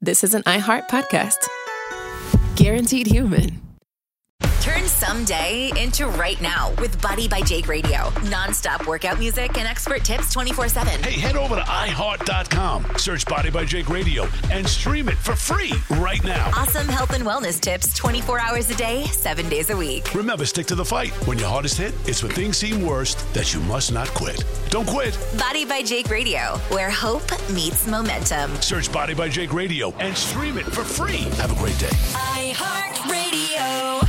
this is an iHeart podcast. Guaranteed human. Turn someday into right now with Body by Jake Radio. Non-stop workout music and expert tips 24/7. Hey, head over to iHeart.com, search Body by Jake Radio, and stream it for free right now. Awesome health and wellness tips 24 hours a day, 7 days a week. Remember, stick to the fight. When your hardest hit, it's when things seem worst that you must not quit. Don't quit. Body by Jake Radio, where hope meets momentum. Search Body by Jake Radio and stream it for free. Have a great day. iHeart Radio.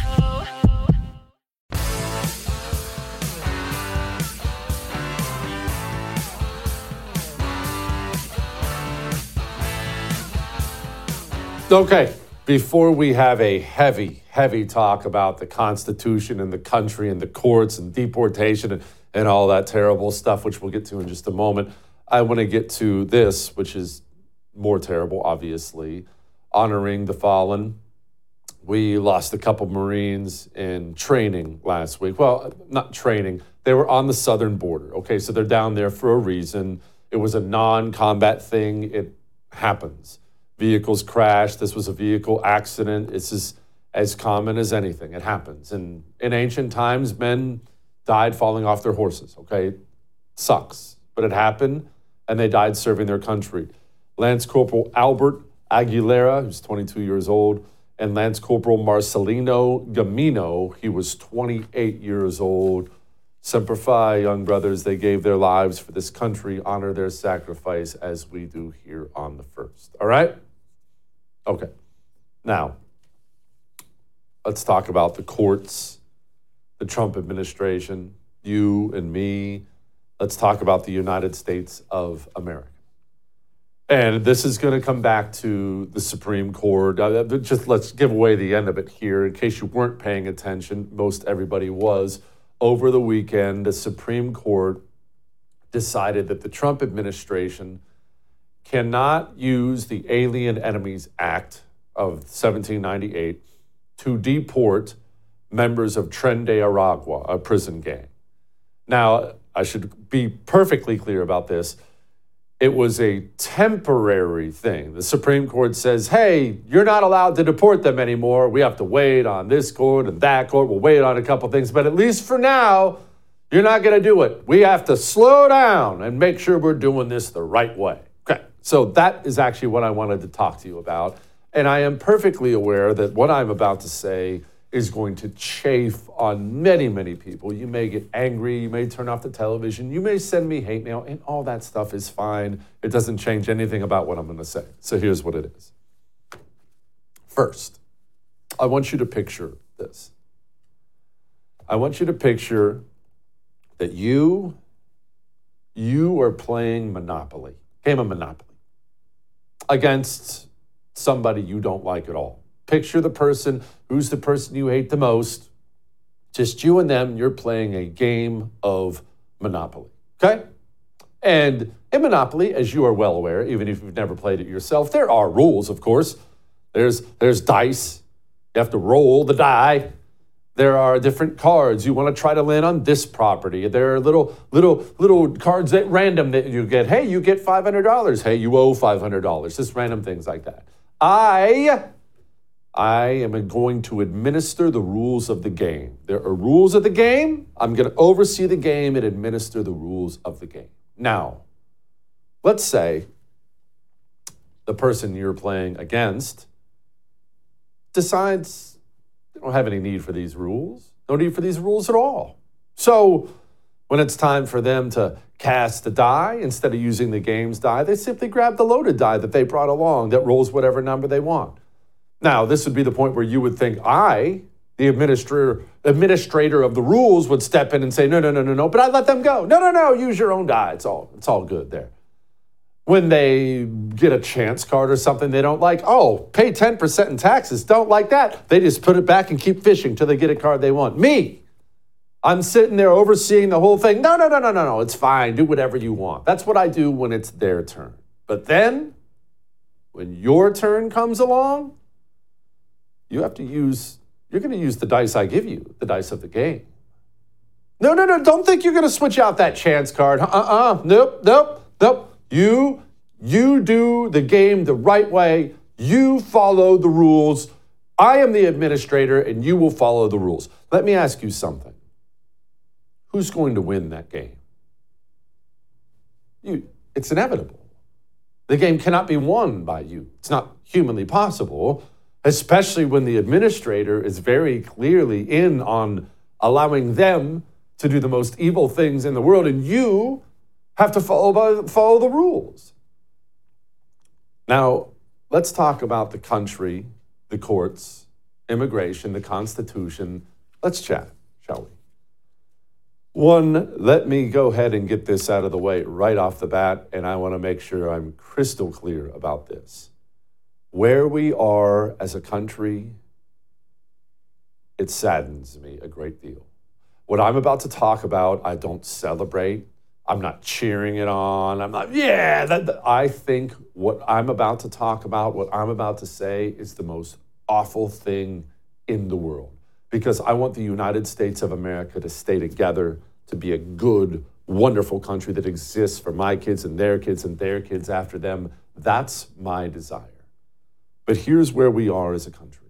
Okay, before we have a heavy talk about the Constitution and the country and the courts and deportation and all that terrible stuff, which we'll get to in just a moment, I want to get to this, which is more terrible, obviously, honoring the fallen. We lost a couple Marines in training last week. Well, not training. They were on the southern border. Okay, so they're down there for a reason. It was a non-combat thing. It happens. Vehicles crash. This was a vehicle accident. It's as common as anything. It happens. And in ancient times, men died falling off their horses, okay? Sucks. But it happened, and they died serving their country. Lance Corporal Albert Aguilera, who's 22 years old, and Lance Corporal Marcelino Gamino, he was 28 years old. Semper Fi, young brothers, they gave their lives for this country. Honor their sacrifice as we do here on the 1st. All right? Okay. Now, let's talk about the courts, the Trump administration, you and me. Let's talk about the United States of America. And this is going to come back to the Supreme Court. Just let's give away the end of it here in case you weren't paying attention. Most everybody was. Over the weekend, the Supreme Court decided that the Trump administration cannot use the Alien Enemies Act of 1798 to deport members of Tren de Aragua, a prison gang. Now, I should be perfectly clear about this. It was a temporary thing. The Supreme Court says, hey, you're not allowed to deport them anymore. We have to wait on this court and that court. We'll wait on a couple things. But at least for now, you're not going to do it. We have to slow down and make sure we're doing this the right way. Okay, so that is actually what I wanted to talk to you about. And I am perfectly aware that what I'm about to say is going to chafe on many people. You may get angry. You may turn off the television. You may send me hate mail, and all that stuff is fine. It doesn't change anything about what I'm going to say. So here's what it is. First, I want you to picture this. I want you to picture that you are playing Monopoly, game of Monopoly, against somebody you don't like at all. Picture the person who's the person you hate the most. Just you and them, you're playing a game of Monopoly, okay? And in Monopoly, as you are well aware, even if you've never played it yourself, there are rules, of course. There's dice. You have to roll the die. There are different cards. You want to try to land on this property. There are little cards at random that you get. Hey, you get $500. Hey, you owe $500. Just random things like that. I am going to administer the rules of the game. There are rules of the game. I'm going to oversee the game and administer the rules of the game. Now, let's say the person you're playing against decides they don't have any need for these rules. No need for these rules at all. So when it's time for them to cast a die, instead of using the game's die, they simply grab the loaded die that they brought along that rolls whatever number they want. Now, this would be the point where you would think I, the administrator of the rules, would step in and say, no, but I'd let them go. No, use your own die. It's all good there. When they get a chance card or something they don't like, pay 10% in taxes. Don't like that. They just put it back and keep fishing till they get a card they want. Me, I'm sitting there overseeing the whole thing. No, it's fine. Do whatever you want. That's what I do when it's their turn. But then, when your turn comes along, you're going to use the dice I give you, the dice of the game. No, don't think you're going to switch out that chance card. Nope. You do the game the right way. You follow the rules. I am the administrator, and you will follow the rules. Let me ask you something. Who's going to win that game? You. It's inevitable. The game cannot be won by you. It's not humanly possible, especially when the administrator is very clearly in on allowing them to do the most evil things in the world, and you have to follow the rules. Now, let's talk about the country, the courts, immigration, the Constitution. Let's chat, shall we? One, let me go ahead and get this out of the way right off the bat, and I want to make sure I'm crystal clear about this. Where we are as a country, it saddens me a great deal. What I'm about to talk about, I don't celebrate. I'm not cheering it on. I'm not, I think what I'm about to talk about, what I'm about to say is the most awful thing in the world. Because I want the United States of America to stay together, to be a good, wonderful country that exists for my kids and their kids and their kids after them. That's my desire. But here's where we are as a country.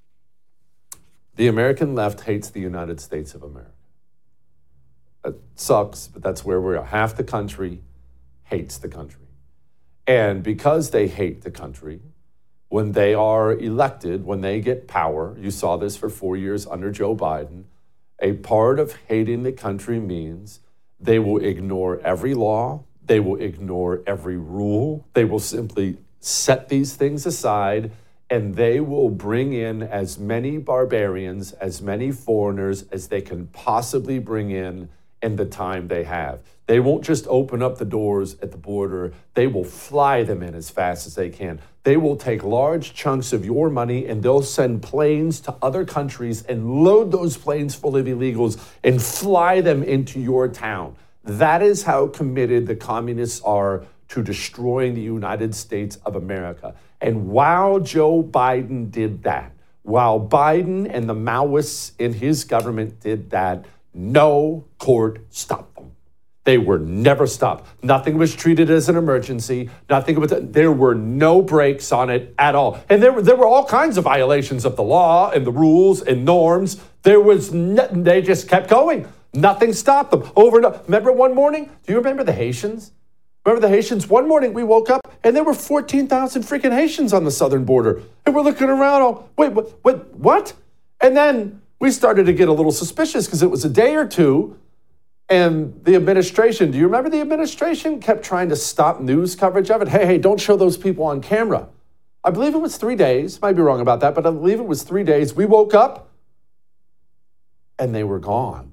The American left hates the United States of America. It sucks, but that's where we are. Half the country hates the country. And because they hate the country, when they are elected, when they get power, you saw this for 4 years under Joe Biden, a part of hating the country means they will ignore every law, they will ignore every rule, they will simply set these things aside, and they will bring in as many barbarians, as many foreigners as they can possibly bring in the time they have. They won't just open up the doors at the border. They will fly them in as fast as they can. They will take large chunks of your money and they'll send planes to other countries and load those planes full of illegals and fly them into your town. That is how committed the communists are to destroying the United States of America. And while Joe Biden did that, while Biden and the Maoists in his government did that, no court stopped them. They were never stopped. Nothing was treated as an emergency. There were no brakes on it at all. And there were all kinds of violations of the law and the rules and norms. They just kept going. Nothing stopped them. Over and over. Remember one morning? Do you remember the Haitians? Remember the Haitians? One morning we woke up and there were 14,000 freaking Haitians on the southern border. And we're looking around, wait, what? And then we started to get a little suspicious because it was a day or two. And the administration, do you remember the administration kept trying to stop news coverage of it? Hey, don't show those people on camera. I believe it was 3 days. Might be wrong about that, but I believe it was 3 days. We woke up and they were gone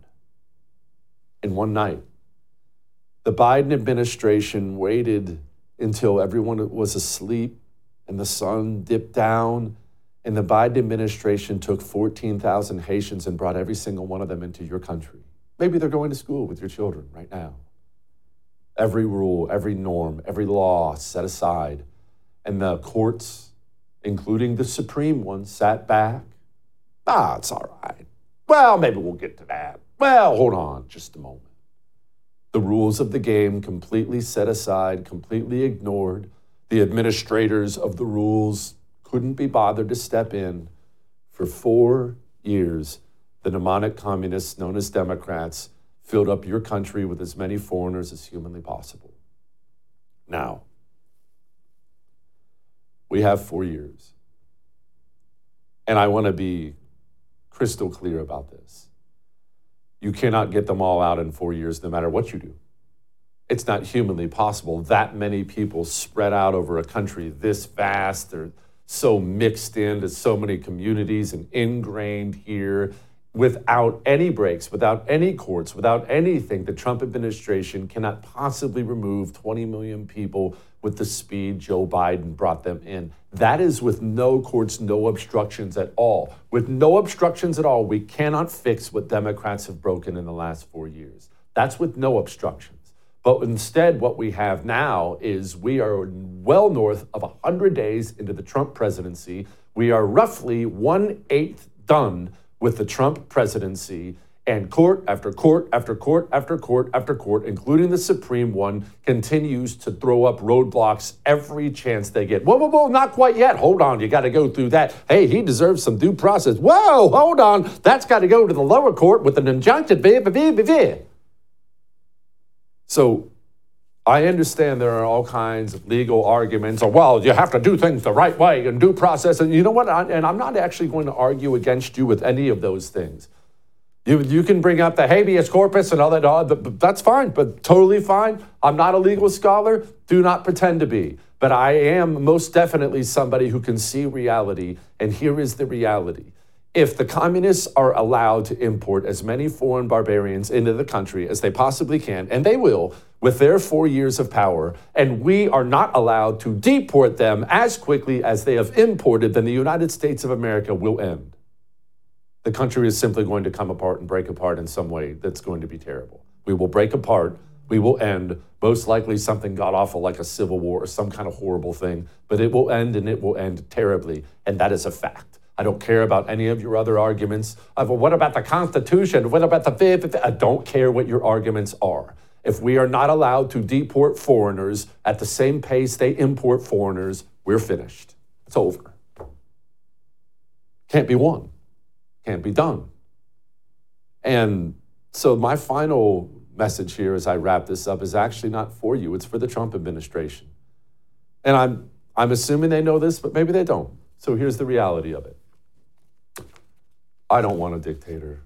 in one night. The Biden administration waited until everyone was asleep and the sun dipped down, and the Biden administration took 14,000 Haitians and brought every single one of them into your country. Maybe they're going to school with your children right now. Every rule, every norm, every law set aside, and the courts, including the Supreme one, sat back. It's all right. Well, maybe we'll get to that. Well, hold on just a moment. The rules of the game completely set aside, completely ignored. The administrators of the rules couldn't be bothered to step in. For 4 years, the demonic communists known as Democrats filled up your country with as many foreigners as humanly possible. Now, we have 4 years. And I want to be crystal clear about this. You cannot get them all out in 4 years, no matter what you do. It's not humanly possible. That many people spread out over a country this vast. They're so mixed into so many communities and ingrained here without any breaks, without any courts, without anything. The Trump administration cannot possibly remove 20 million people with the speed Joe Biden brought them in. That is with no courts, no obstructions at all. With no obstructions at all, we cannot fix what Democrats have broken in the last 4 years. That's with no obstructions. But instead, what we have now is we are well north of 100 days into the Trump presidency. We are roughly 1/8 done with the Trump presidency. And court after court after court after court after court, including the Supreme one, continues to throw up roadblocks every chance they get. Whoa, not quite yet. Hold on, you got to go through that. Hey, he deserves some due process. Whoa, hold on. That's got to go to the lower court with an injunction. So I understand there are all kinds of legal arguments. Or, well, you have to do things the right way and due process. And you know what? I'm not actually going to argue against you with any of those things. You can bring up the habeas corpus and all that. That's fine, but totally fine. I'm not a legal scholar. Do not pretend to be. But I am most definitely somebody who can see reality. And here is the reality. If the communists are allowed to import as many foreign barbarians into the country as they possibly can, and they will, with their 4 years of power, and we are not allowed to deport them as quickly as they have imported, then the United States of America will end. The country is simply going to come apart and break apart in some way that's going to be terrible. We will break apart. We will end. Most likely something god-awful like a civil war or some kind of horrible thing. But it will end, and it will end terribly. And that is a fact. I don't care about any of your other arguments. What about the Constitution? What about the... I don't care what your arguments are. If we are not allowed to deport foreigners at the same pace they import foreigners, we're finished. It's over. Can't be won. Can't be done. And so my final message here as I wrap this up is actually not for you. It's for the Trump administration. And I'm assuming they know this, but maybe they don't. So here's the reality of it. I don't want a dictator.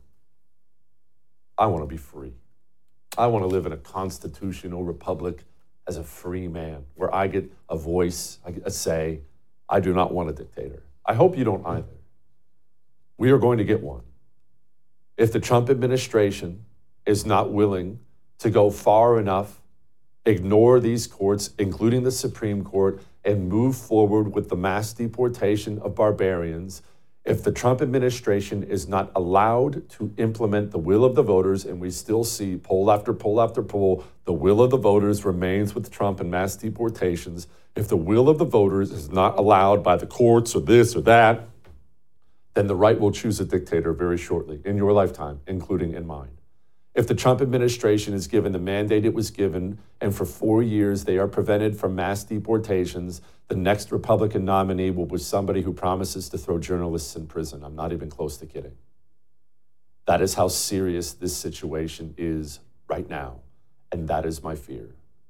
I want to be free. I want to live in a constitutional republic as a free man where I get a voice, I get a say. I do not want a dictator. I hope you don't either. We are going to get one. If the Trump administration is not willing to go far enough, ignore these courts, including the Supreme Court, and move forward with the mass deportation of barbarians, if the Trump administration is not allowed to implement the will of the voters, and we still see poll after poll after poll, the will of the voters remains with Trump and mass deportations. If the will of the voters is not allowed by the courts or this or that, then the right will choose a dictator very shortly, in your lifetime, including in mine. If the Trump administration is given the mandate it was given, and for 4 years they are prevented from mass deportations, the next Republican nominee will be somebody who promises to throw journalists in prison. I'm not even close to kidding. That is how serious this situation is right now, and that is my fear.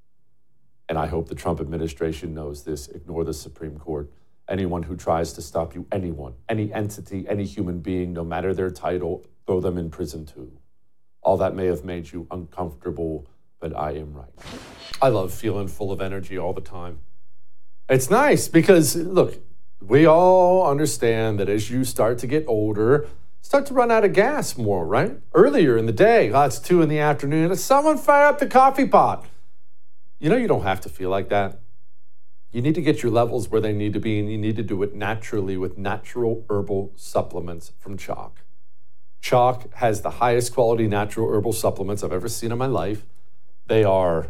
And I hope the Trump administration knows this. Ignore the Supreme Court. Anyone who tries to stop you, anyone, any entity, any human being, no matter their title, throw them in prison too. All that may have made you uncomfortable, but I am right. I love feeling full of energy all the time. It's nice because, look, we all understand that as you start to get older, start to run out of gas more, right? Earlier in the day, it's 2 p.m, someone fire up the coffee pot. You know, you don't have to feel like that. You need to get your levels where they need to be, and you need to do it naturally with natural herbal supplements from Choq. Choq has the highest quality natural herbal supplements I've ever seen in my life. They are,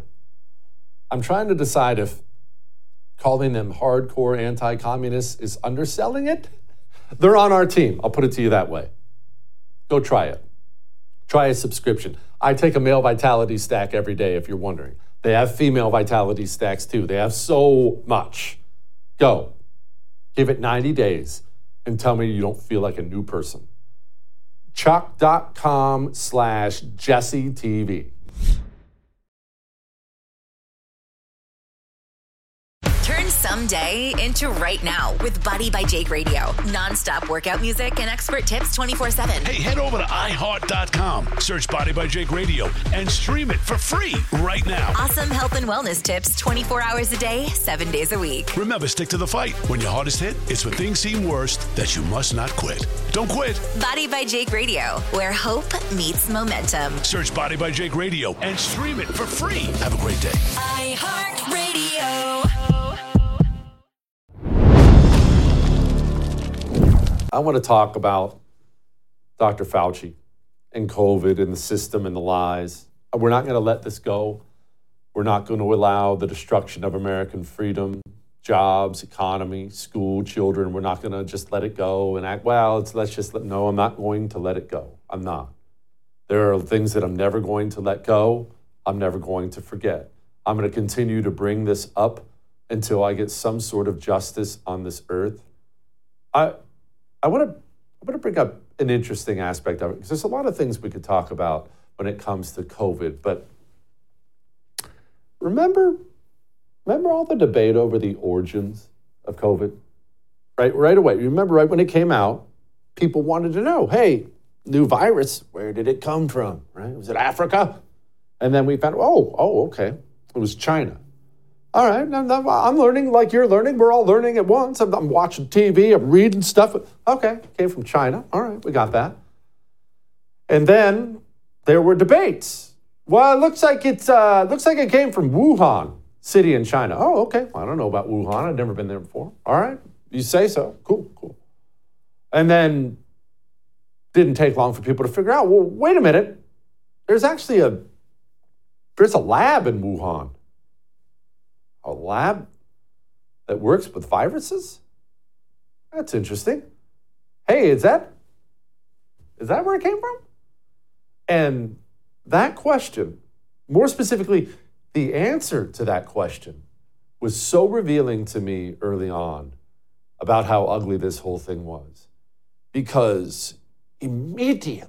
I'm trying to decide if calling them hardcore anti-communists is underselling it. They're on our team. I'll put it to you that way. Go try it. Try a subscription. I take a male vitality stack every day, if you're wondering. They have female vitality stacks too. They have so much. Go. Give it 90 days and tell me you don't feel like a new person. Choq.com/JesseTV. Turn someday into right now with Body by Jake Radio. Non-stop workout music and expert tips 24/7. Hey, head over to iHeart.com, search Body by Jake Radio, and stream it for free right now. Awesome health and wellness tips 24 hours a day, 7 days a week. Remember, stick to the fight. When your hardest hit, it's when things seem worst that you must not quit. Don't quit. Body by Jake Radio, where hope meets momentum. Search Body by Jake Radio and stream it for free. Have a great day. iHeartRadio. I want to talk about Dr. Fauci and COVID and the system and the lies. We're not going to let this go. We're not going to allow the destruction of American freedom, jobs, economy, school, children. We're not going to just let it go and act, no, I'm not going to let it go. I'm not. There are things that I'm never going to let go. I'm never going to forget. I'm going to continue to bring this up until I get some sort of justice on this earth. I want to bring up an interesting aspect of it because there's a lot of things we could talk about when it comes to COVID. But remember all the debate over the origins of COVID? Right away. Remember right when it came out, people wanted to know, hey, new virus, where did it come from? Right? Was it Africa? And then we found, okay, it was China. All right, I'm learning like you're learning. We're all learning at once. I'm watching TV. I'm reading stuff. Okay, came from China. All right, we got that. And then there were debates. Well, it looks like it came from Wuhan city in China. Oh, okay. I don't know about Wuhan. I've never been there before. All right, you say so. Cool. And then didn't take long for people to figure out. Well, wait a minute. There's actually a lab in Wuhan. A lab that works with viruses? That's interesting. Hey, is that where it came from? And that question, more specifically, the answer to that question was so revealing to me early on about how ugly this whole thing was. Because immediately,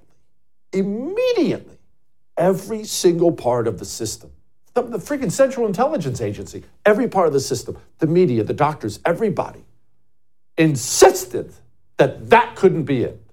every single part of the system, the freaking Central Intelligence Agency, every part of the system, the media, the doctors, everybody insisted that couldn't be it.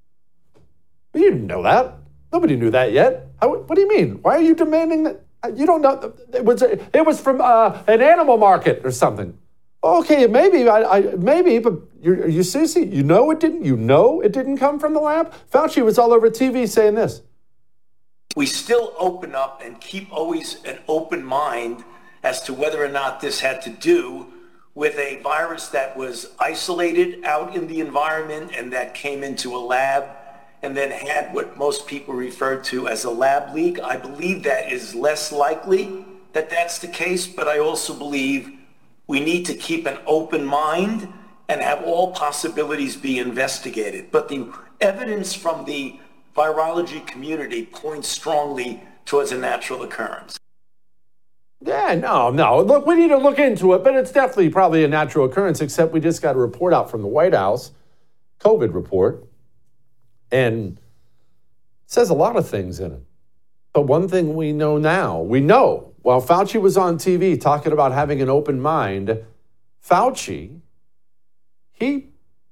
You didn't know that. Nobody knew that yet. What do you mean? Why are you demanding that? You don't know. It was from an animal market or something. Okay, maybe, but you seriously, you know it didn't come from the lab? Fauci was all over TV saying this. We still open up and keep always an open mind as to whether or not this had to do with a virus that was isolated out in the environment and that came into a lab and then had what most people refer to as a lab leak. I believe that is less likely that that's the case, but I also believe we need to keep an open mind and have all possibilities be investigated. But the evidence from the virology community points strongly towards a natural occurrence. Yeah, no. Look, we need to look into it, but it's definitely probably a natural occurrence, except we just got a report out from the White House, COVID report, and it says a lot of things in it. But one thing we know now, while Fauci was on TV talking about having an open mind, Fauci, he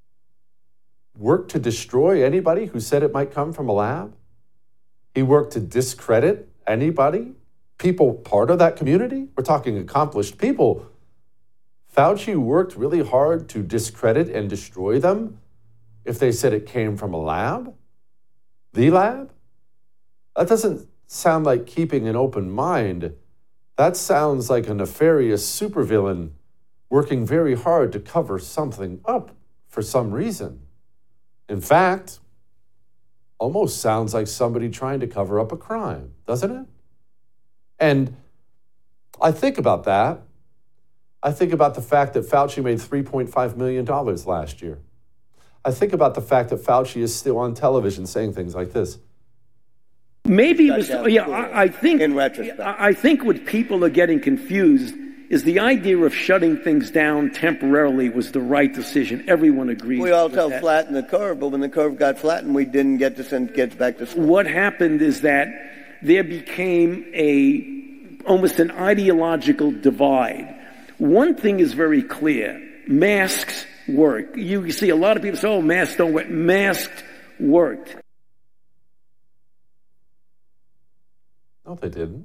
worked to destroy anybody who said it might come from a lab. He worked to discredit anybody, people part of that community. We're talking accomplished people. Fauci worked really hard to discredit and destroy them if they said it came from a lab. The lab? That doesn't sound like keeping an open mind. That sounds like a nefarious supervillain working very hard to cover something up for some reason. In fact, almost sounds like somebody trying to cover up a crime, doesn't it? And I think about that. I think about the fact that Fauci made $3.5 million last year. I think about the fact that Fauci is still on television saying things like this. Maybe it was, I think, in retrospect. I think what people are getting confused is the idea of shutting things down temporarily was the right decision. Everyone agrees. We also flattened the curve, but when the curve got flattened, we didn't get to send kids back to school. What happened is that there became almost an ideological divide. One thing is very clear. Masks work. You see a lot of people say, oh, masks don't work. Masks worked. No, they didn't.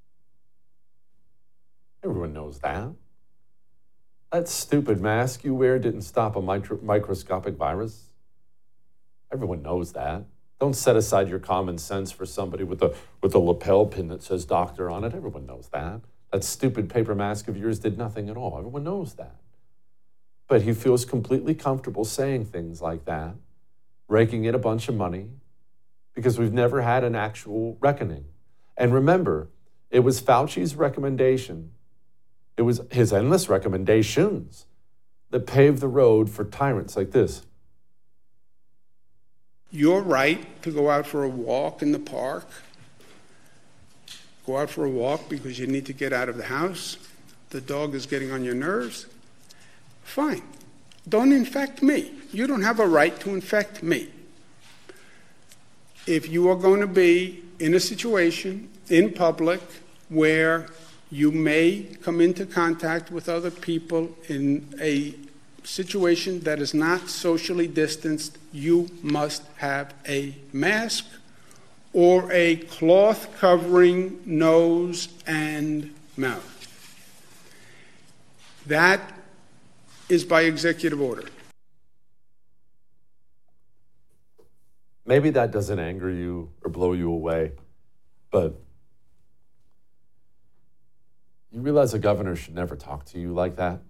Everyone knows that. That stupid mask you wear didn't stop a microscopic virus. Everyone knows that. Don't set aside your common sense for somebody with a lapel pin that says doctor on it. Everyone knows that. That stupid paper mask of yours did nothing at all. Everyone knows that. But he feels completely comfortable saying things like that, raking in a bunch of money, because we've never had an actual reckoning. And remember, it was Fauci's recommendation. It was his endless recommendations that paved the road for tyrants like this. your right to go out for a walk in the park, go out for a walk because you need to get out of the house, the dog is getting on your nerves, fine. Don't infect me. You don't have a right to infect me. If you are going to be in a situation in public where you may come into contact with other people in a situation that is not socially distanced, you must have a mask or a cloth covering nose and mouth. That is by executive order. Maybe that doesn't anger you or blow you away, but you realize a governor should never talk to you like that?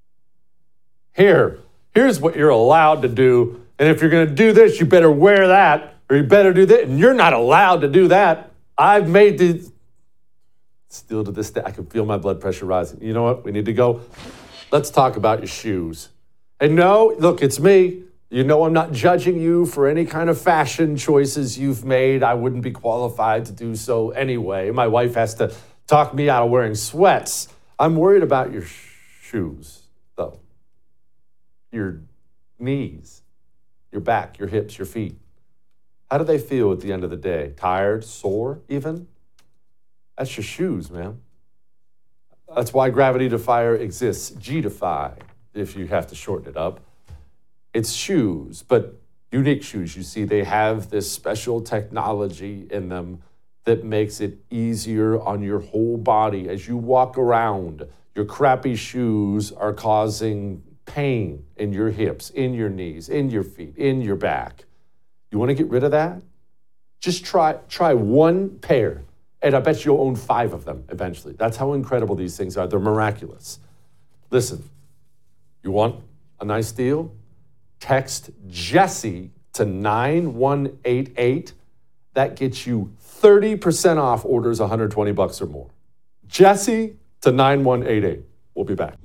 Here's what you're allowed to do, and if you're going to do this, you better wear that, or you better do that, and you're not allowed to do that. I've made the... Still to this day, I can feel my blood pressure rising. You know what? We need to go. Let's talk about your shoes. And no, look, it's me. You know I'm not judging you for any kind of fashion choices you've made. I wouldn't be qualified to do so anyway. My wife has to talk me out of wearing sweats. I'm worried about your shoes, though. Your knees, your back, your hips, your feet. How do they feel at the end of the day? Tired, sore, even? That's your shoes, man. That's why Gravity Defier exists. G-Defy, if you have to shorten it up. It's shoes, but unique shoes. You see, they have this special technology in them that makes it easier on your whole body. As you walk around, your crappy shoes are causing pain in your hips, in your knees, in your feet, in your back. You want to get rid of that? Just try one pair, and I bet you'll own 5 of them eventually. That's how incredible these things are. They're miraculous. Listen, you want a nice deal? Text Jesse to 9188. That gets you 30% off orders $120 or more. Jesse to 9188. We'll be back.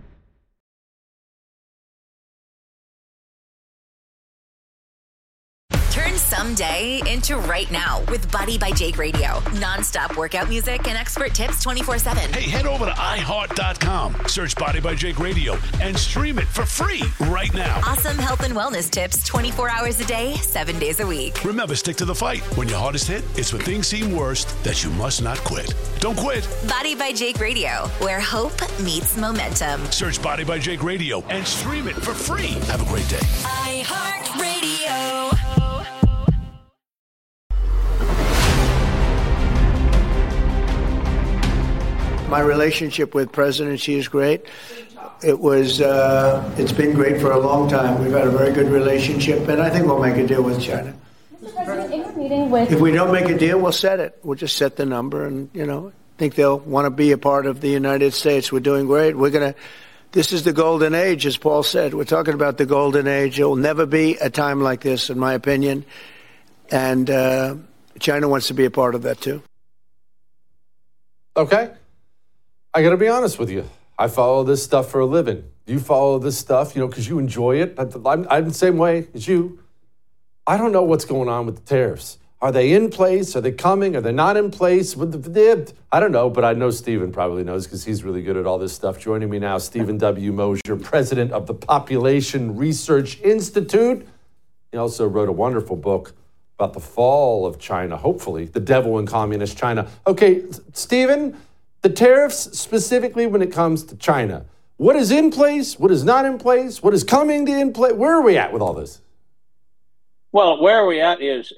Someday into right now with Body by Jake Radio. Non-stop workout music and expert tips 24/7. Hey, head over to iHeart.com, search Body by Jake Radio, and stream it for free right now. Awesome health and wellness tips 24 hours a day, 7 days a week. Remember, stick to the fight. When your heart is hit, it's when things seem worst that you must not quit. Don't quit. Body by Jake Radio, where hope meets momentum. Search Body by Jake Radio and stream it for free. Have a great day. iHeart Radio. My relationship with President Xi is great. It's been great for a long time. We've had a very good relationship, and I think we'll make a deal with China. If we don't make a deal, we'll set it. We'll just set the number, and I think they'll want to be a part of the United States. We're doing great. This is the golden age, as Paul said. We're talking about the golden age. There will never be a time like this, in my opinion, and China wants to be a part of that too. Okay. I got to be honest with you. I follow this stuff for a living. You follow this stuff, because you enjoy it. I'm the same way as you. I don't know what's going on with the tariffs. Are they in place? Are they coming? Are they not in place? I don't know, but I know Stephen probably knows because he's really good at all this stuff. Joining me now, Stephen W. Mosier, president of the Population Research Institute. He also wrote a wonderful book about the fall of China, hopefully, the devil in communist China. Okay, Stephen, the tariffs specifically when it comes to China, what is in place? What is not in place? What is coming to in place? Where are we at with all this? Well, where are we at is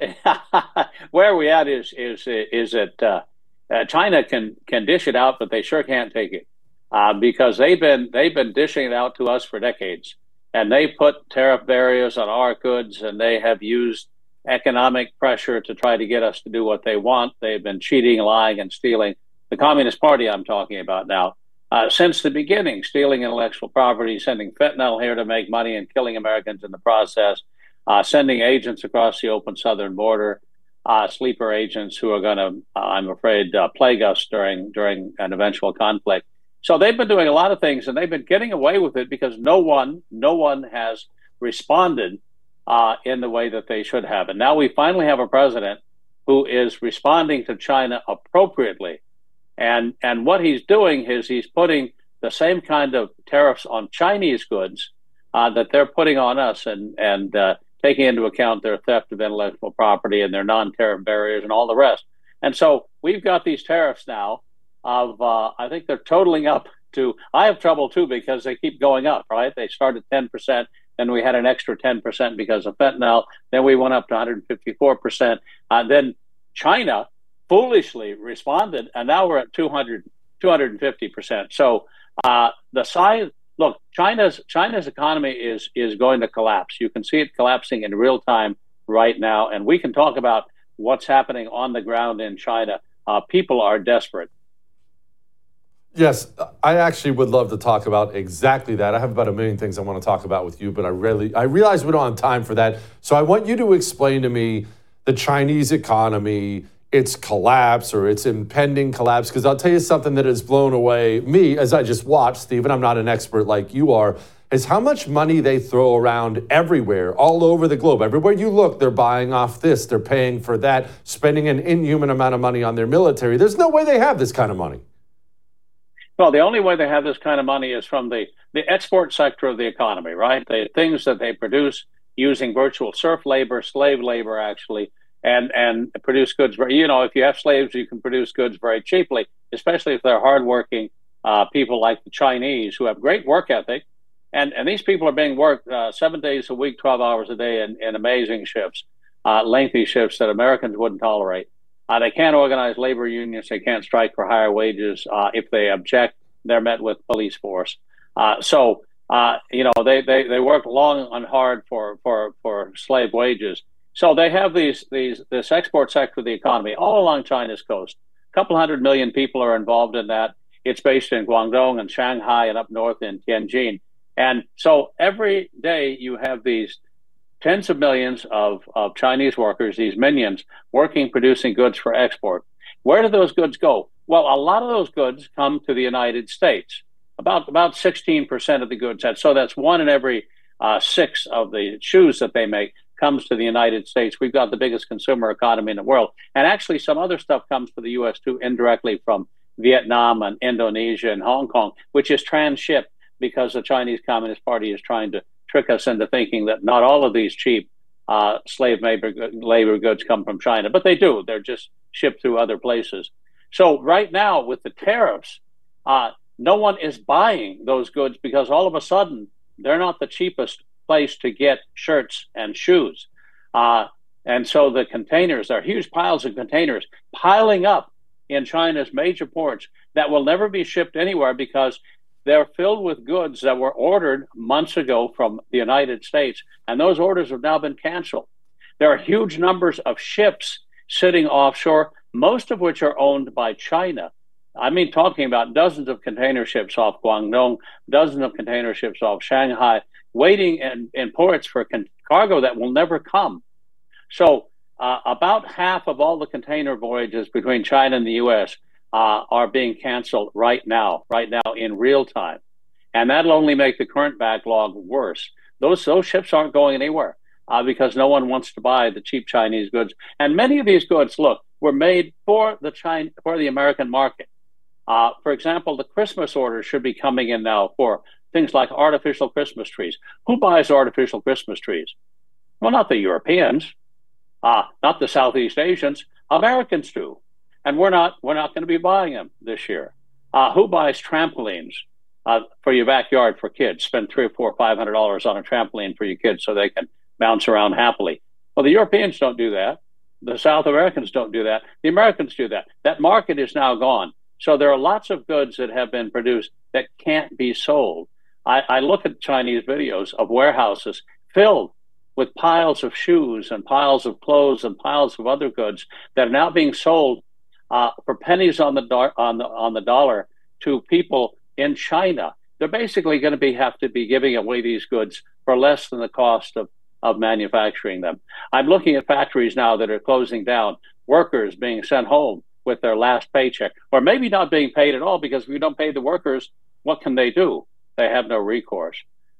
that China can dish it out, but they sure can't take it because they've been dishing it out to us for decades, and they put tariff barriers on our goods, and they have used economic pressure to try to get us to do what they want. They've been cheating, lying, and stealing. The Communist Party I'm talking about now, since the beginning, stealing intellectual property, sending fentanyl here to make money and killing Americans in the process, sending agents across the open southern border, sleeper agents who are going to, I'm afraid, plague us during an eventual conflict. So they've been doing a lot of things, and they've been getting away with it because no one has responded in the way that they should have. And now we finally have a president who is responding to China appropriately. And what he's doing is he's putting the same kind of tariffs on Chinese goods that they're putting on us, and taking into account their theft of intellectual property and their non-tariff barriers and all the rest. And so we've got these tariffs now of, I think they're totaling up to, I have trouble too because they keep going up, right? They started 10%, then we had an extra 10% because of fentanyl, then we went up to 154%. Then China foolishly responded, and now we're at 250%. So the size, look, China's economy is going to collapse. You can see it collapsing in real time right now, and we can talk about what's happening on the ground in China. People are desperate. Yes, I actually would love to talk about exactly that. I have about a million things I want to talk about with you, but I realize we don't have time for that. So I want you to explain to me the Chinese economy, its collapse or its impending collapse, because I'll tell you something that has blown away me as I just watched, Stephen, I'm not an expert like you are, is how much money they throw around everywhere, all over the globe. Everywhere you look, they're buying off this, they're paying for that, spending an inhuman amount of money on their military. There's no way they have this kind of money. Well, the only way they have this kind of money is from the export sector of the economy, right? The things that they produce using virtual serf labor, slave labor, actually, and produce goods. If you have slaves, you can produce goods very cheaply, especially if they're hardworking people like the Chinese who have great work ethic. And these people are being worked 7 days a week, 12 hours a day in amazing shifts, lengthy shifts that Americans wouldn't tolerate. They can't organize labor unions. They can't strike for higher wages. If they object, they're met with police force. So they work long and hard for slave wages. So they have this export sector of the economy all along China's coast. A couple 100 million people are involved in that. It's based in Guangdong and Shanghai and up north in Tianjin. And so every day you have these tens of millions of Chinese workers, these minions, working, producing goods for export. Where do those goods go? Well, a lot of those goods come to the United States. About 16% of the goods. So that's 1 in every 6 of the shoes that they make comes to the United States. We've got the biggest consumer economy in the world. And actually some other stuff comes to the U.S. too, indirectly from Vietnam and Indonesia and Hong Kong, which is transshipped because the Chinese Communist Party is trying to trick us into thinking that not all of these cheap slave labor goods come from China. But they do. They're just shipped through other places. So right now with the tariffs, no one is buying those goods because all of a sudden they're not the cheapest place to get shirts and shoes. And so the containers, there are huge piles of containers piling up in China's major ports that will never be shipped anywhere because they're filled with goods that were ordered months ago from the United States, and those orders have now been canceled. There are huge numbers of ships sitting offshore, most of which are owned by China. I mean, talking about dozens of container ships off Guangdong, dozens of container ships off Shanghai, waiting in ports for cargo that will never come. So about half of all the container voyages between China and the U.S. Are being canceled right now in real time. And that'll only make the current backlog worse. Those ships aren't going anywhere because no one wants to buy the cheap Chinese goods. And many of these goods, look, were made for the American market. For example, the Christmas orders should be coming in now for things like artificial Christmas trees. Who buys artificial Christmas trees? Well, not the Europeans, not the Southeast Asians. Americans do. And we're not going to be buying them this year. Who buys trampolines for your backyard for kids? Spend $300 or $400, $500 on a trampoline for your kids so they can bounce around happily. Well, the Europeans don't do that. The South Americans don't do that. The Americans do that. That market is now gone. So there are lots of goods that have been produced that can't be sold. I look at Chinese videos of warehouses filled with piles of shoes and piles of clothes and piles of other goods that are now being sold for pennies on the dollar to people in China. They're basically going to have to be giving away these goods for less than the cost of manufacturing them. I'm looking at factories now that are closing down, workers being sent home with their last paycheck, or maybe not being paid at all, because if we don't pay the workers, what can they do? They have no recourse.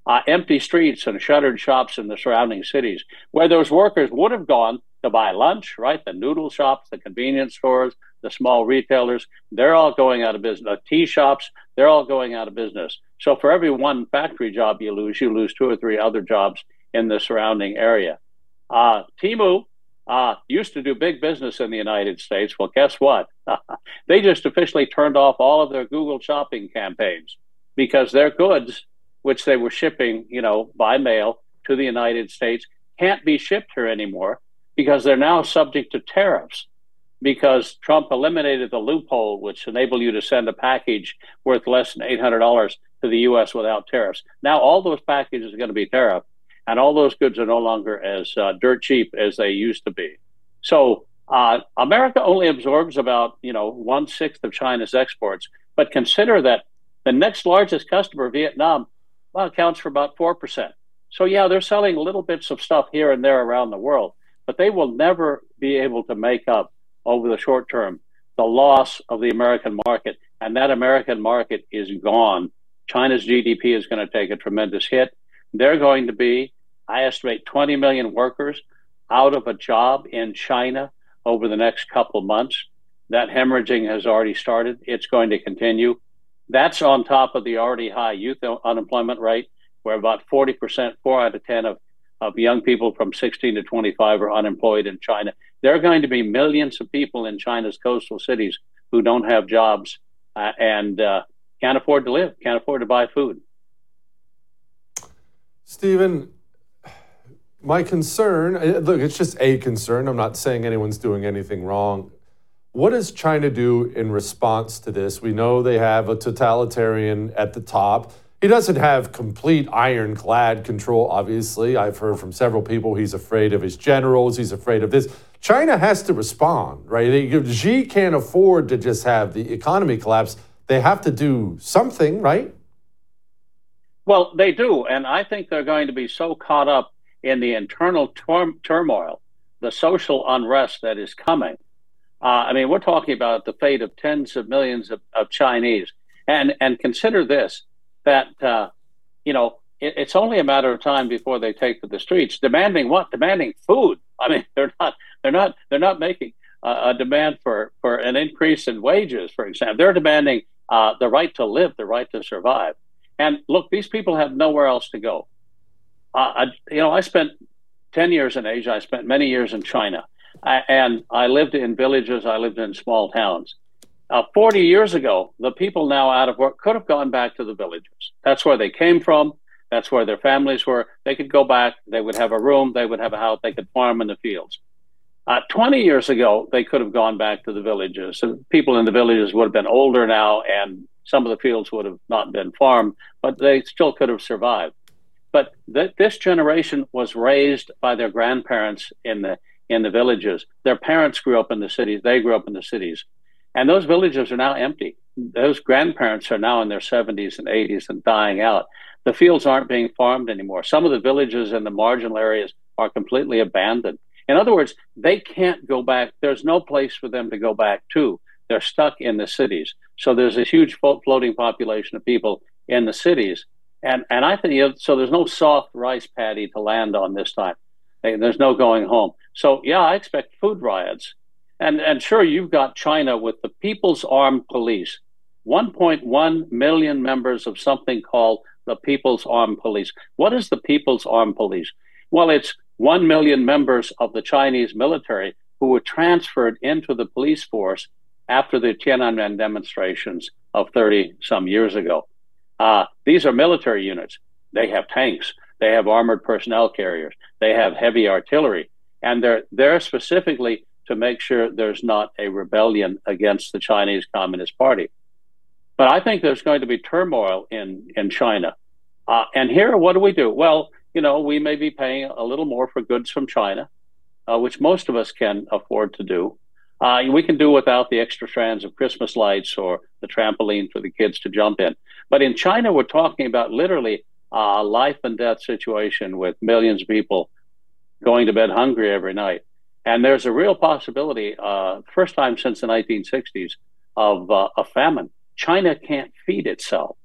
empty streets and shuttered shops in the surrounding cities where those workers would have gone to buy lunch, right? The noodle shops, the convenience stores, the small retailers, they're all going out of business. The tea shops, they're all going out of business. So for every one factory job you lose 2 or 3 other jobs in the surrounding area. Temu used to do big business in the United States. Well, guess what? They just officially turned off all of their Google shopping campaigns because their goods, which they were shipping, by mail to the United States, can't be shipped here anymore because they're now subject to tariffs because Trump eliminated the loophole, which enabled you to send a package worth less than $800 to the U.S. without tariffs. Now all those packages are going to be tariffed, and all those goods are no longer as dirt cheap as they used to be. So America only absorbs about 1/6 of China's exports, but consider that the next largest customer, Vietnam, accounts for about 4%. So yeah, they're selling little bits of stuff here and there around the world, but they will never be able to make up over the short term the loss of the American market, and that American market is gone. China's GDP is going to take a tremendous hit. They're going to be, I estimate, 20 million workers out of a job in China over the next couple of months. That hemorrhaging has already started. It's going to continue. That's on top of the already high youth unemployment rate, where about 40%, 4 out of 10 of young people from 16 to 25 are unemployed in China. There are going to be millions of people in China's coastal cities who don't have jobs and can't afford to live, can't afford to buy food. Stephen, my concern, look, it's just a concern. I'm not saying anyone's doing anything wrong. What does China do in response to this? We know they have a totalitarian at the top. He doesn't have complete ironclad control, obviously. I've heard from several people he's afraid of his generals. He's afraid of this. China has to respond, right? Xi can't afford to just have the economy collapse. They have to do something, right? Well, they do. And I think they're going to be so caught up in the internal turmoil, the social unrest that is coming. We're talking about the fate of tens of millions of Chinese. And consider this, that, it's only a matter of time before they take to the streets. Demanding what? Demanding food. They're not making a demand for an increase in wages, for example. They're demanding the right to live, the right to survive. And look, these people have nowhere else to go. I spent 10 years in Asia. I spent many years in China. And I lived in villages. I lived in small towns. 40 years ago, the people now out of work could have gone back to the villages. That's where they came from. That's where their families were. They could go back. They would have a room. They would have a house. They could farm in the fields. 20 years ago, they could have gone back to the villages. So people in the villages would have been older now, and some of the fields would have not been farmed, but they still could have survived. But this generation was raised by their grandparents in the villages. Their parents grew up in the cities. They grew up in the cities. And those villages are now empty. Those grandparents are now in their 70s and 80s and dying out. The fields aren't being farmed anymore. Some of the villages in the marginal areas are completely abandoned. In other words, they can't go back. There's no place for them to go back to. They're stuck in the cities. So there's a huge floating population of people in the cities. And I think, so there's no soft rice paddy to land on this time. There's no going home. So, yeah, I expect food riots. And sure, you've got China with the People's Armed Police, 1.1 million members of something called the People's Armed Police. What is the People's Armed Police? Well, it's 1 million members of the Chinese military who were transferred into the police force after the Tiananmen demonstrations of 30-some years ago. These are military units. They have tanks. They have armored personnel carriers. They have heavy artillery. And they're there specifically to make sure there's not a rebellion against the Chinese Communist Party. But I think there's going to be turmoil in China. And here, what do? Well, we may be paying a little more for goods from China, which most of us can afford to do. We can do without the extra strands of Christmas lights or the trampoline for the kids to jump in. But in China, we're talking about literally a life and death situation with millions of people going to bed hungry every night. And there's a real possibility, first time since the 1960s, of a famine. China can't feed itself.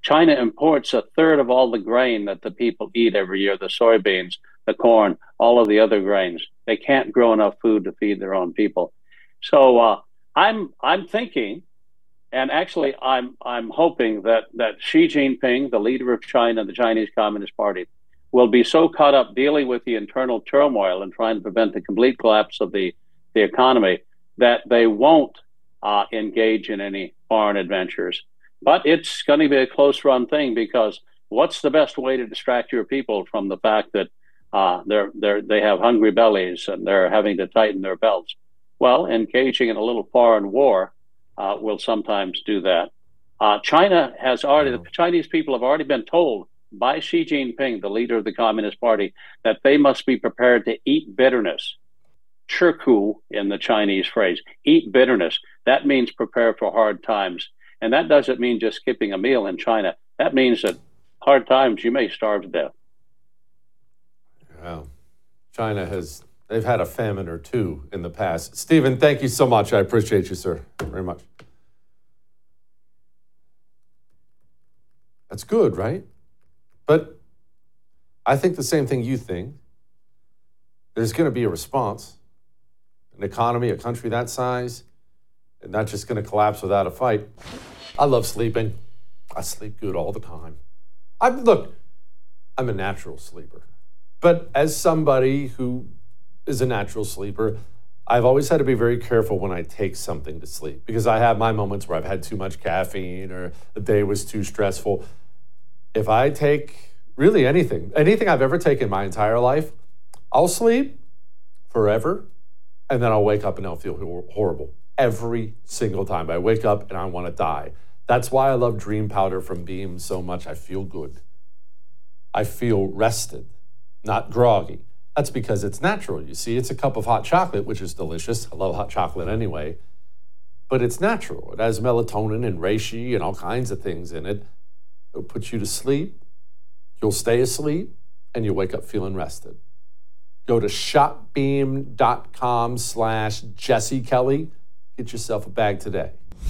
China imports a third of all the grain that the people eat every year, the soybeans, the corn, all of the other grains. They can't grow enough food to feed their own people. So I'm thinking, and actually I'm hoping that Xi Jinping, the leader of China, the Chinese Communist Party, will be so caught up dealing with the internal turmoil and trying to prevent the complete collapse of the economy that they won't engage in any foreign adventures. But it's going to be a close-run thing, because what's the best way to distract your people from the fact that they have hungry bellies and they're having to tighten their belts? Well, engaging in a little foreign war will sometimes do that. The Chinese people have already been told by Xi Jinping, the leader of the Communist Party, that they must be prepared to eat bitterness. 吃苦 in the Chinese phrase, eat bitterness. That means prepare for hard times. And that doesn't mean just skipping a meal in China. That means that hard times, you may starve to death. Wow. China they've had a famine or two in the past. Stephen, thank you so much. I appreciate you, sir, very much. That's good, right? But I think the same thing you think. There's going to be a response. An economy, a country that size, and not just going to collapse without a fight. I love sleeping. I sleep good all the time. I'm a natural sleeper. But as somebody who is a natural sleeper, I've always had to be very careful when I take something to sleep, because I have my moments where I've had too much caffeine or the day was too stressful. If I take really anything I've ever taken my entire life, I'll sleep forever, and then I'll wake up and I'll feel horrible. Every single time I wake up and I want to die. That's why I love Dream Powder from Beam so much. I feel good. I feel rested, not groggy. That's because it's natural. You see, it's a cup of hot chocolate, which is delicious. I love hot chocolate anyway. But it's natural. It has melatonin and reishi and all kinds of things in it. It'll put you to sleep. You'll stay asleep, and you'll wake up feeling rested. Go to shopbeam.com/Jesse Kelly. Get yourself a bag today.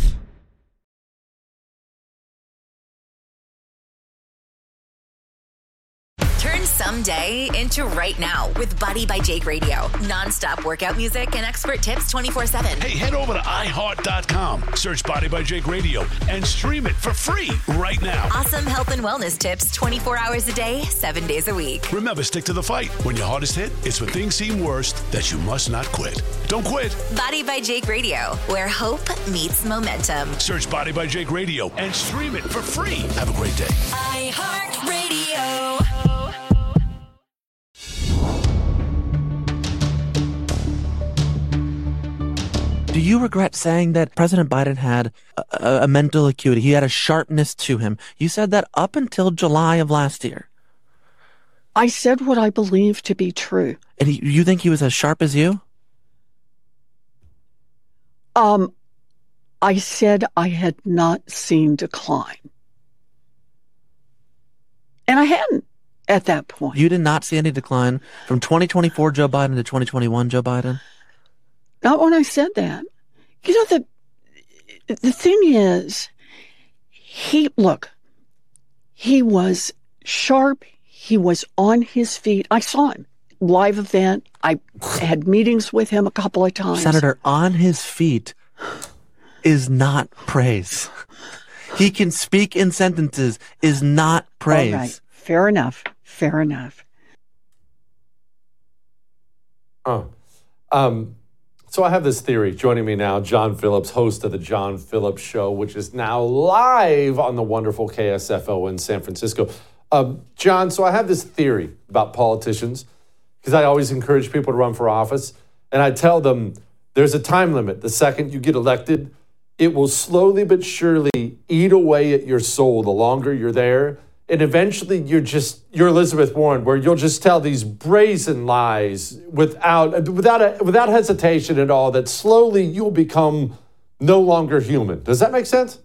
Turn someday into right now with Body by Jake Radio. Non-stop workout music and expert tips 24/7. Hey, head over to iHeart.com, search Body by Jake Radio, and stream it for free right now. Awesome health and wellness tips 24 hours a day, 7 days a week. Remember, stick to the fight. When your heart is hit, it's when things seem worst that you must not quit. Don't quit. Body by Jake Radio, where hope meets momentum. Search Body by Jake Radio and stream it for free. Have a great day. iHeart Radio. Do you regret saying that President Biden had a mental acuity? He had a sharpness to him. You said that up until July of last year. I said what I believe to be true. And you think he was as sharp as you? I said I had not seen decline. And I hadn't at that point. You did not see any decline from 2024 Joe Biden to 2021 Joe Biden? Not when I said that. You know, the thing is, he was sharp. He was on his feet. I saw him. Live event. I had meetings with him a couple of times. Senator, on his feet is not praise. He can speak in sentences is not praise. All right. Fair enough. Fair enough. So I have this theory. Joining me now, John Phillips, host of the John Phillips Show, which is now live on the wonderful KSFO in San Francisco. John, so I have this theory about politicians, because I always encourage people to run for office. And I tell them there's a time limit. The second you get elected, it will slowly but surely eat away at your soul the longer you're there. And eventually you're Elizabeth Warren, where you'll just tell these brazen lies without hesitation at all, that slowly you'll become no longer human. Does that make sense?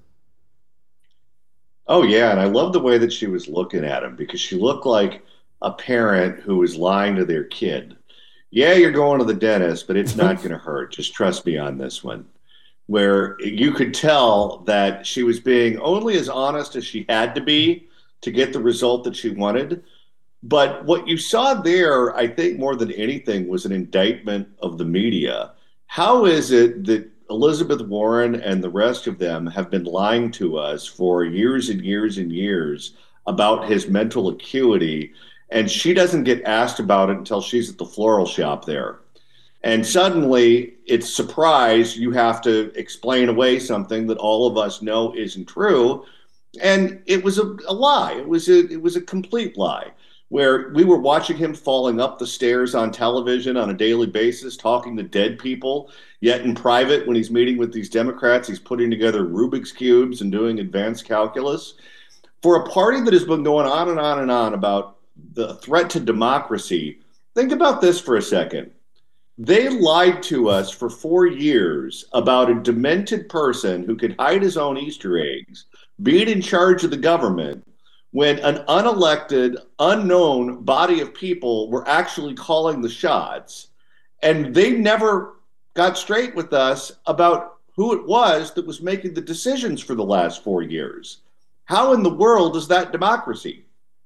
Oh, yeah. And I love the way that she was looking at him, because she looked like a parent who was lying to their kid. Yeah, you're going to the dentist, but it's not going to hurt. Just trust me on this one. where you could tell that she was being only as honest as she had to be to get the result that she wanted. But what you saw there, I think more than anything, was an indictment of the media. How is it that Elizabeth Warren and the rest of them have been lying to us for years and years and years about his mental acuity, and she doesn't get asked about it until she's at the floral shop there? And suddenly, it's surprise, you have to explain away something that all of us know isn't true. And it was a lie. It was a complete lie, where we were watching him falling up the stairs on television on a daily basis, talking to dead people. Yet in private, when he's meeting with these Democrats, he's putting together Rubik's Cubes and doing advanced calculus. For a party that has been going on and on and on about the threat to democracy, think about this for a second. They lied to us for 4 years about a demented person who could hide his own Easter eggs, being in charge of the government, when an unelected, unknown body of people were actually calling the shots. And they never got straight with us about who it was that was making the decisions for the last 4 years. How in the world is that democracy?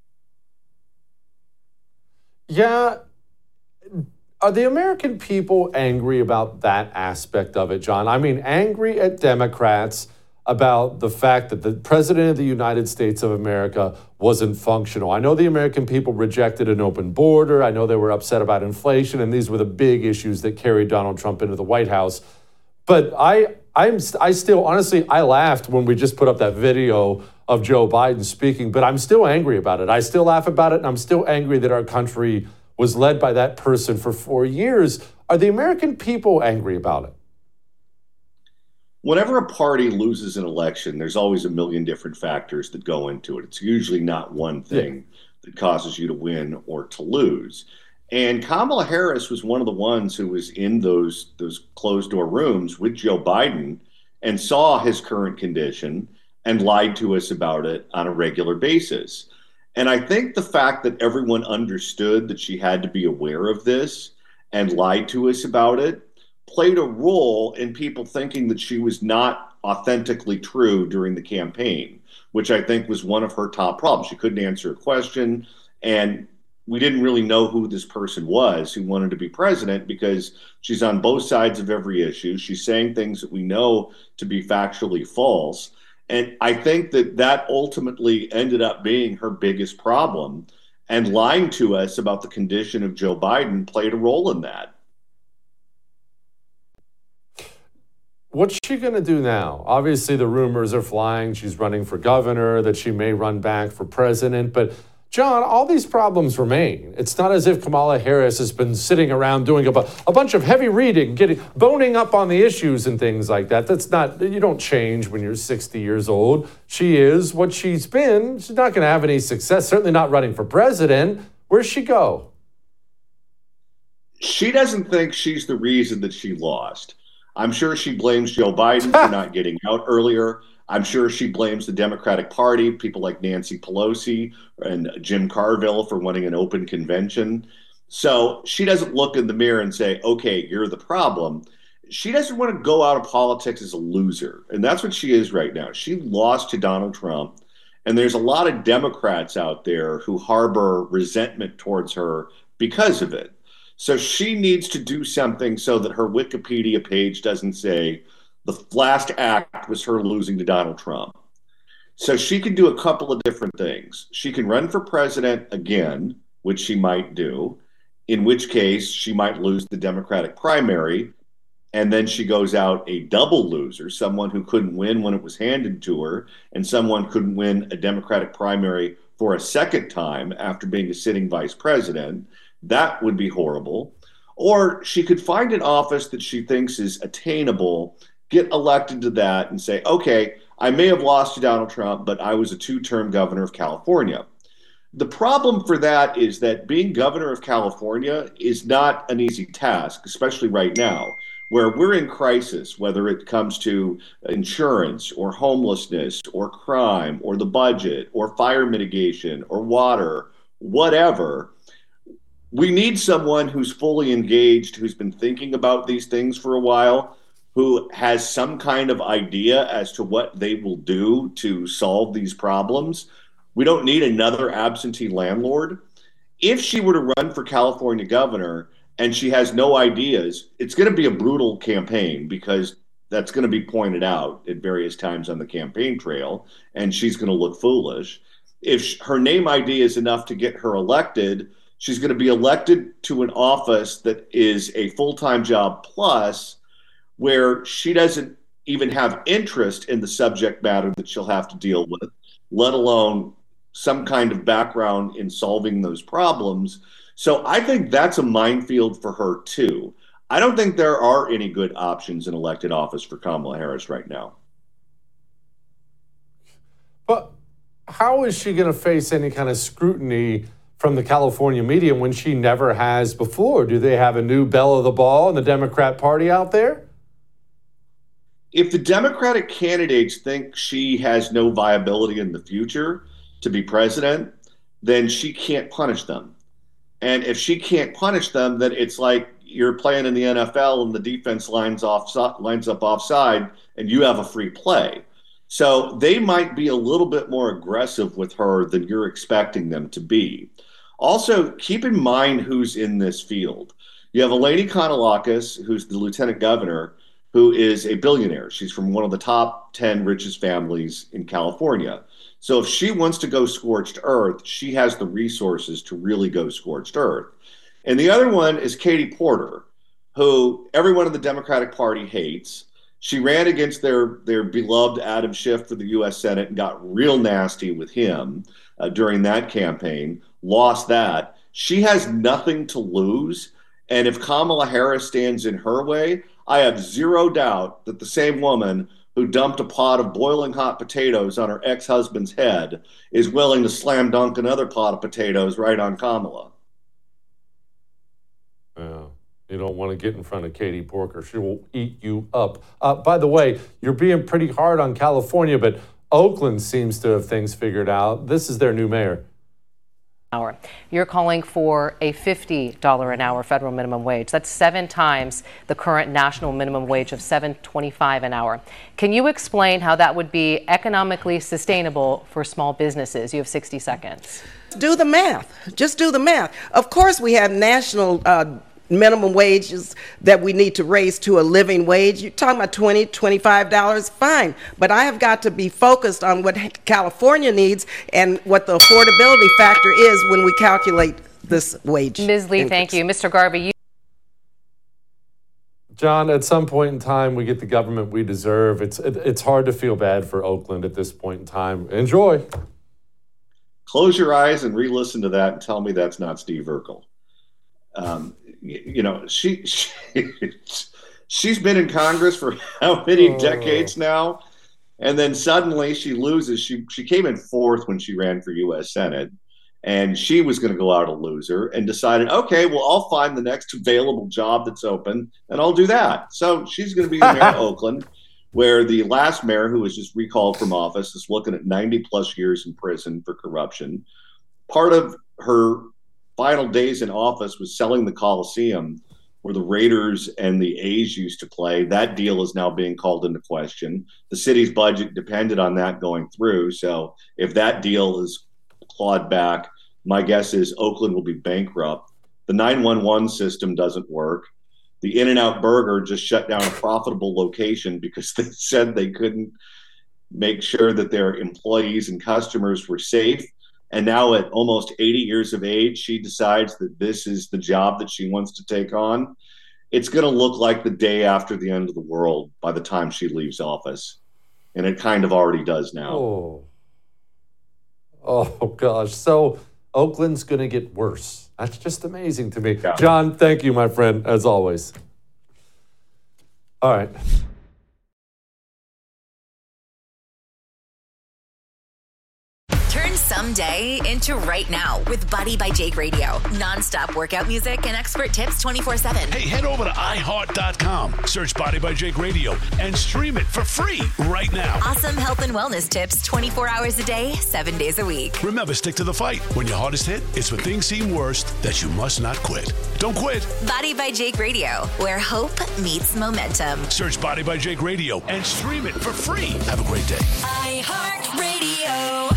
Yeah. Are the American people angry about that aspect of it, John? I mean, angry at Democrats about the fact that the president of the United States of America wasn't functional. I know the American people rejected an open border. I know they were upset about inflation, and these were the big issues that carried Donald Trump into the White House. But I still, honestly, I laughed when we just put up that video of Joe Biden speaking, but I'm still angry about it. I still laugh about it, and I'm still angry that our country was led by that person for 4 years. Are the American people angry about it? Whenever a party loses an election, there's always a million different factors that go into it. It's usually not one thing that causes you to win or to lose. And Kamala Harris was one of the ones who was in those closed door rooms with Joe Biden and saw his current condition and lied to us about it on a regular basis. And I think the fact that everyone understood that she had to be aware of this and lied to us about it played a role in people thinking that she was not authentically true during the campaign, which I think was one of her top problems. She couldn't answer a question, and we didn't really know who this person was who wanted to be president because she's on both sides of every issue. She's saying things that we know to be factually false. And I think that ultimately ended up being her biggest problem, and lying to us about the condition of Joe Biden played a role in that. What's she going to do now? Obviously, the rumors are flying. She's running for governor, that she may run back for president. But, John, all these problems remain. It's not as if Kamala Harris has been sitting around doing a bunch of heavy reading, boning up on the issues and things like that. That's not, you don't change when you're 60 years old. She is what she's been. She's not going to have any success, certainly not running for president. Where's she go? She doesn't think she's the reason that she lost. I'm sure she blames Joe Biden for not getting out earlier. I'm sure she blames the Democratic Party, people like Nancy Pelosi and Jim Carville for wanting an open convention. So she doesn't look in the mirror and say, okay, you're the problem. She doesn't want to go out of politics as a loser. And that's what she is right now. She lost to Donald Trump. And there's a lot of Democrats out there who harbor resentment towards her because of it. So she needs to do something so that her Wikipedia page doesn't say the last act was her losing to Donald Trump. So she can do a couple of different things. She can run for president again, which she might do, in which case she might lose the Democratic primary, and then she goes out a double loser, someone who couldn't win when it was handed to her, and someone couldn't win a Democratic primary for a second time after being a sitting vice president. That would be horrible. Or she could find an office that she thinks is attainable, get elected to that, and say, okay, I may have lost to Donald Trump, but I was a 2-term governor of California. The problem for that is that being governor of California is not an easy task, especially right now, where we're in crisis, whether it comes to insurance or homelessness or crime or the budget or fire mitigation or water, whatever. We need someone who's fully engaged, who's been thinking about these things for a while. who has some kind of idea as to what they will do to solve these problems. We don't need another absentee landlord. If she were to run for California governor and she has no ideas, it's going to be a brutal campaign because that's going to be pointed out at various times on the campaign trail, and she's going to look foolish. If her name ID is enough to get her elected, she's going to be elected to an office that is a full-time job plus, where she doesn't even have interest in the subject matter that she'll have to deal with, let alone some kind of background in solving those problems. So I think that's a minefield for her too. I don't think there are any good options in elected office for Kamala Harris right now. But how is she going to face any kind of scrutiny from the California media when she never has before? Do they have a new belle of the ball in the Democrat Party out there? If the Democratic candidates think she has no viability in the future to be president, then she can't punish them. And if she can't punish them, then it's like you're playing in the NFL and the defense lines up offside and you have a free play. So they might be a little bit more aggressive with her than you're expecting them to be. Also, keep in mind who's in this field. You have Eleni Kounalakis, who's the lieutenant governor, who is a billionaire. She's from one of the top 10 richest families in California. So if she wants to go scorched earth, she has the resources to really go scorched earth. And the other one is Katie Porter, who everyone in the Democratic Party hates. She ran against their beloved Adam Schiff for the U.S. Senate and got real nasty with him during that campaign, lost that. She has nothing to lose. And if Kamala Harris stands in her way, I have zero doubt that the same woman who dumped a pot of boiling hot potatoes on her ex-husband's head is willing to slam dunk another pot of potatoes right on Kamala. Yeah, you don't want to get in front of Katie Porter. She will eat you up. By the way, you're being pretty hard on California, but Oakland seems to have things figured out. This is their new mayor. You're calling for a $50 an hour federal minimum wage. That's 7 times the current national minimum wage of $7.25 an hour. Can you explain how that would be economically sustainable for small businesses? You have 60 seconds. Do the math. Just do the math. Of course, we have national minimum wages that we need to raise to a living wage. You're talking about $20, $25, fine. But I have got to be focused on what California needs and what the affordability factor is when we calculate this wage. Ms. Lee, thank you. Mr. Garvey, John, at some point in time, we get the government we deserve. It's hard to feel bad for Oakland at this point in time. Enjoy. Close your eyes and re-listen to that and tell me that's not Steve Urkel. You know, she's been in Congress for how many decades now? And then suddenly she loses. She came in 4th when she ran for U.S. Senate, and she was going to go out a loser and decided, okay, well, I'll find the next available job that's open, and I'll do that. So she's going to be the mayor of Oakland, where the last mayor, who was just recalled from office, is looking at 90-plus years in prison for corruption. Part of her final days in office was selling the Coliseum where the Raiders and the A's used to play. That deal is now being called into question. The city's budget depended on that going through. So if that deal is clawed back, my guess is Oakland will be bankrupt. The 911 system doesn't work. The In-N-Out Burger just shut down a profitable location because they said they couldn't make sure that their employees and customers were safe. And now at almost 80 years of age, she decides that this is the job that she wants to take on. It's going to look like the day after the end of the world by the time she leaves office. And it kind of already does now. Oh gosh. So Oakland's going to get worse. That's just amazing to me. Yeah. John, thank you, my friend, as always. All right. someday into right now with Body by Jake Radio. Non-stop workout music and expert tips 24/7. Hey, head over to iHeart.com, search Body by Jake Radio, and stream it for free right now. Awesome health and wellness tips 24 hours a day, 7 days a week. Remember, stick to the fight. When your heart is hit, it's when things seem worst that you must not quit. Don't quit. Body by Jake Radio, where hope meets momentum. Search Body by Jake Radio and stream it for free. Have a great day. iHeartRadio.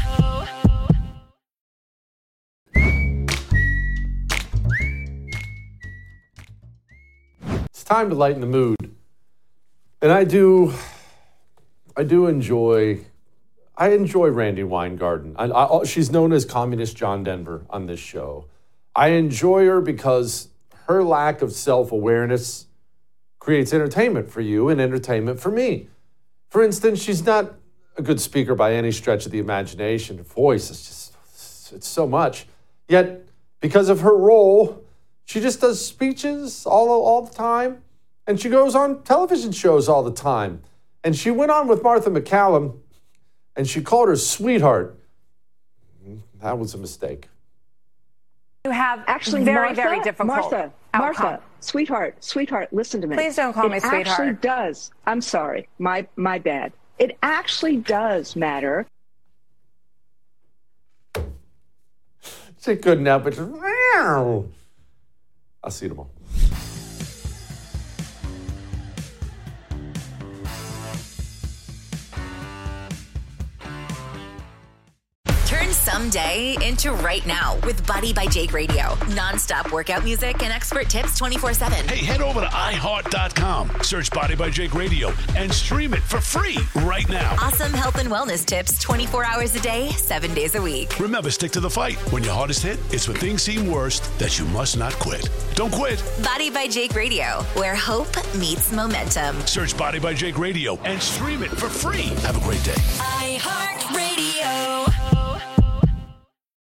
It's time to lighten the mood. And I enjoy Randi Weingarten. She's known as Communist John Denver on this show. I enjoy her because her lack of self-awareness creates entertainment for you and entertainment for me. For instance, she's not a good speaker by any stretch of the imagination. Her voice is just, it's so much. Yet, because of her role, she just does speeches all the time. And she goes on television shows all the time. And she went on with Martha McCallum, and she called her sweetheart. That was a mistake. You have actually very difficult Martha, sweetheart, listen to me. Please don't call me sweetheart. It actually does. I'm sorry. My bad. It actually does matter. She couldn't help it. I'll see you tomorrow. Turn someday into right now with Body by Jake Radio. Non-stop workout music and expert tips 24/7. Hey, head over to iHeart.com, search Body by Jake Radio, and stream it for free right now. Awesome health and wellness tips 24 hours a day, 7 days a week. Remember, stick to the fight. When your heart is hit, it's when things seem worst that you must not quit. Don't quit. Body by Jake Radio, where hope meets momentum. Search Body by Jake Radio and stream it for free. Have a great day. iHeartRadio.